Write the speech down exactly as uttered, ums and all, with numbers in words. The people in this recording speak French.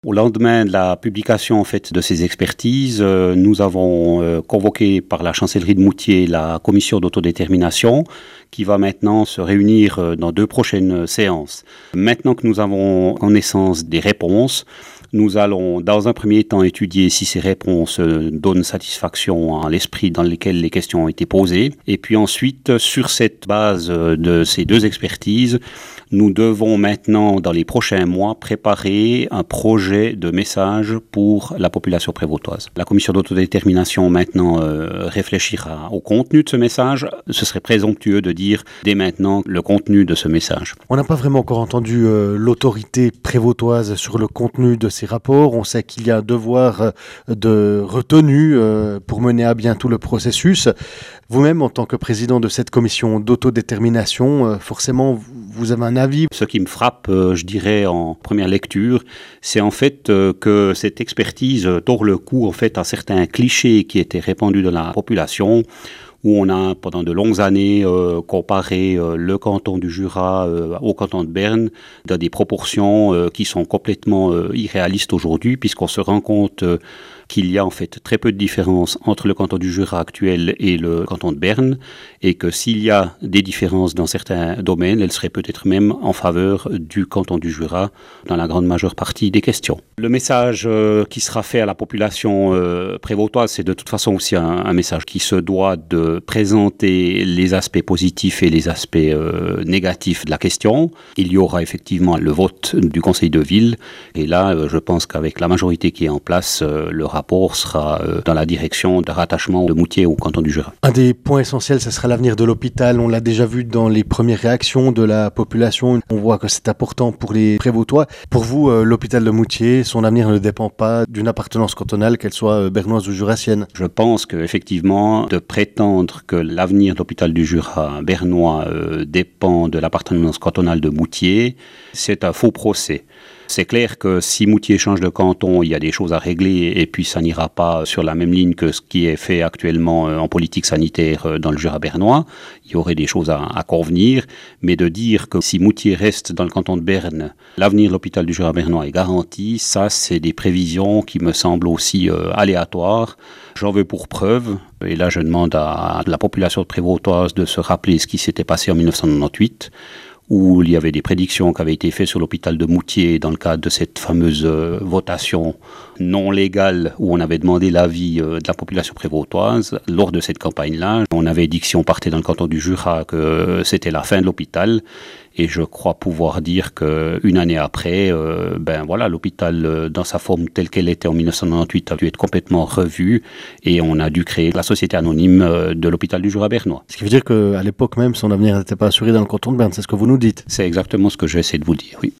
Au lendemain de la publication en fait, de ces expertises, euh, nous avons euh, convoqué par la chancellerie de Moutier la commission d'autodétermination qui va maintenant se réunir euh, dans deux prochaines séances. Maintenant que nous avons connaissance des réponses, nous allons dans un premier temps étudier si ces réponses euh, donnent satisfaction à l'esprit dans lequel les questions ont été posées. Et puis ensuite, sur cette base euh, de ces deux expertises, nous devons maintenant, dans les prochains mois, préparer un projet de message pour la population prévôtoise. La commission d'autodétermination maintenant euh, réfléchira au contenu de ce message. Ce serait présomptueux de dire dès maintenant le contenu de ce message. On n'a pas vraiment encore entendu euh, l'autorité prévôtoise sur le contenu de ces rapports. On sait qu'il y a un devoir euh, de retenue euh, pour mener à bien tout le processus. Vous-même, en tant que président de cette commission d'autodétermination, euh, forcément, vous avez un avis. Ce qui me frappe, euh, je dirais, en première lecture, c'est en fait euh, que cette expertise tord le cou en fait, à certains clichés qui étaient répandus dans la population, où on a pendant de longues années euh, comparé euh, le canton du Jura euh, au canton de Berne dans des proportions euh, qui sont complètement euh, irréalistes aujourd'hui, puisqu'on se rend compte euh, qu'il y a en fait très peu de différence entre le canton du Jura actuel et le canton de Berne, et que s'il y a des différences dans certains domaines, elles seraient peut-être même en faveur du canton du Jura dans la grande majeure partie des questions. Le message euh, qui sera fait à la population euh, prévôtoise, c'est de toute façon aussi un, un message qui se doit de présenter les aspects positifs et les aspects euh, négatifs de la question. Il y aura effectivement le vote du conseil de ville, et là, euh, je pense qu'avec la majorité qui est en place, euh, le rapport sera euh, dans la direction de rattachement de Moutier au canton du Jura. Un des points essentiels, ce sera l'avenir de l'hôpital. On l'a déjà vu dans les premières réactions de la population. On voit que c'est important pour les Prévôtois. Pour vous, euh, l'hôpital de Moutier, son avenir ne dépend pas d'une appartenance cantonale, qu'elle soit euh, bernoise ou jurassienne. Je pense qu'effectivement, de prétendre que l'avenir de l'hôpital du Jura bernois euh, dépend de l'appartenance cantonale de Moutier, c'est un faux procès. C'est clair que si Moutier change de canton, il y a des choses à régler et puis ça n'ira pas sur la même ligne que ce qui est fait actuellement en politique sanitaire dans le Jura bernois. Il y aurait des choses à, à convenir, mais de dire que si Moutier reste dans le canton de Berne, l'avenir de l'hôpital du Jura bernois est garanti, ça c'est des prévisions qui me semblent aussi euh, aléatoires. J'en veux pour preuve, et là je demande à la population prévôtoise de se rappeler ce qui s'était passé en dix-neuf cent quatre-vingt-dix-huit, où il y avait des prédictions qui avaient été faites sur l'hôpital de Moutier dans le cadre de cette fameuse euh, votation non légale où on avait demandé l'avis euh, de la population prévôtoise. Lors de cette campagne-là, on avait dit que si on partait dans le canton du Jura, que euh, c'était la fin de l'hôpital. Et je crois pouvoir dire qu'une année après, euh, ben voilà, l'hôpital, euh, dans sa forme telle qu'elle était en dix-neuf cent quatre-vingt-dix-huit, a dû être complètement revu et on a dû créer la société anonyme euh, de l'hôpital du Jura bernois. Ce qui veut dire qu'à l'époque même, son avenir n'était pas assuré dans le canton de Berne, c'est ce que vous nous dites. C'est exactement ce que j'essaie de vous dire, oui.